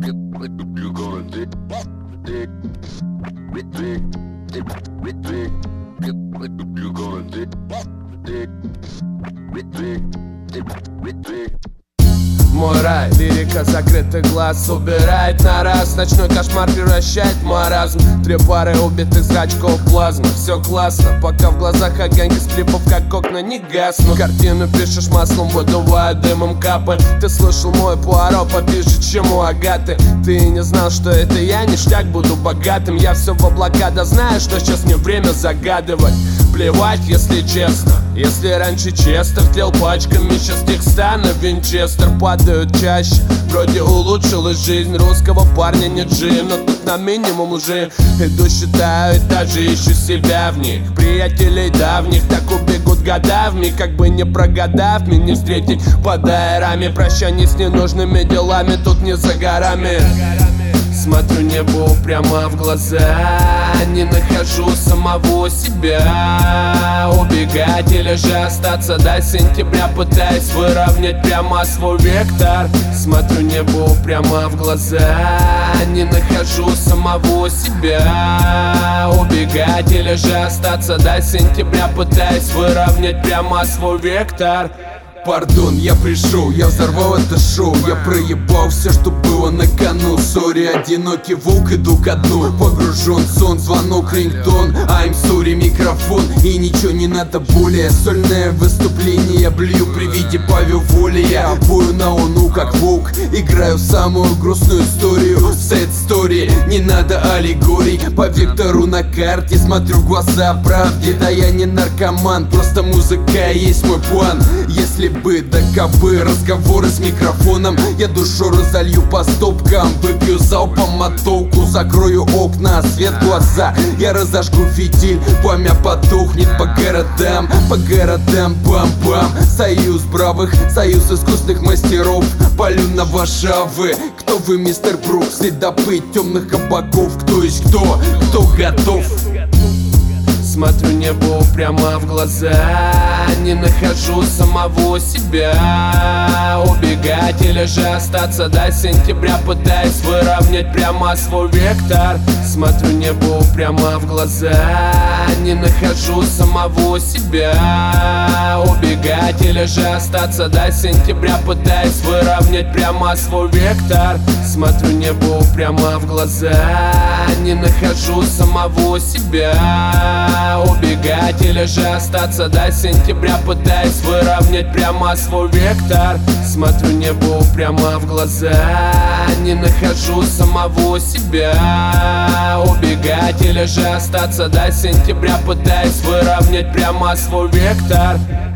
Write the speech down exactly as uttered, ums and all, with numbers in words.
You gonna dig, dig, dig, dig, dig. You gonna dig, dig, dig, dig, dig. Мой рай, лирика закрытых глаз убирает на раз. Ночной кошмар превращает в маразм. Три пары убитых зрачков плазмы. Все классно, пока в глазах огоньки с клипов как окна не гаснут. Картину пишешь маслом, выдувая дымом капы. Ты слышал мой Пуаро побиже, чем у Агаты. Ты не знал, что это я, ништяк, буду богатым. Я все в облака, да знаю, что сейчас не время загадывать. Плевать, если честно. Если раньше Честер тлел пачками, сейчас текста на Винчестер падают чаще. Вроде улучшилась жизнь русского парня, не джин, но тут на минимум лжи. Иду считаю этажи, ищу себя в них. Приятелей давних так убегут года вмиг, как бы не прогадав меня встретить под аэрами. Прощание с ненужными делами тут не за горами. Смотрю небу прямо в глаза, не нахожу самого себя. Убегать или же остаться до сентября, пытаясь выровнять прямо свой вектор. Смотрю небу прямо в глаза, не нахожу самого себя. Убегать или же остаться до сентября, пытаясь выровнять прямо свой вектор. Пардон, я пришел, я взорвал это шоу. Я проебал все, что было на кону. Сори, одинокий волк, иду ко дну. Погружен в сон, звонок, рингтон. I'm sorry, микрофон. И ничего не надо более. Сольное выступление я блюю при виде Павел Воли. Я бою на луну, как волк. Играю самую грустную историю. Sad story, не надо аллегорий. По вектору на карте смотрю в глаза правде. Да я не наркоман, просто музыка есть мой план. Если бы да кабы разговоры с микрофоном, я душу разолью по стопкам. Выпью залпом мотолку, закрою окна, свет в глаза. Я разожгу фитиль, пламя потухнет по городам. По городам бам-бам. Союз бравых, союз искусных мастеров. Полю на Варшавы. Кто вы, мистер Брук? Следопыт темных кабаков. Кто есть кто? Кто готов? Смотрю небу прямо в глаза, не нахожу самого себя. Убегать или же остаться до сентября, пытаясь выровнять прямо свой вектор. Смотрю небу прямо в глаза, не нахожу самого себя. Убегать или же остаться до сентября, пытаясь выровнять прямо свой вектор. Смотрю небу прямо в глаза, не нахожу самого себя. Убегать или же остаться до сентября, пытаясь выровнять прямо свой вектор. Смотрю небу прямо в глаза, не нахожу самого себя. Убегать или же остаться до сентября, пытаясь выровнять прямо свой вектор.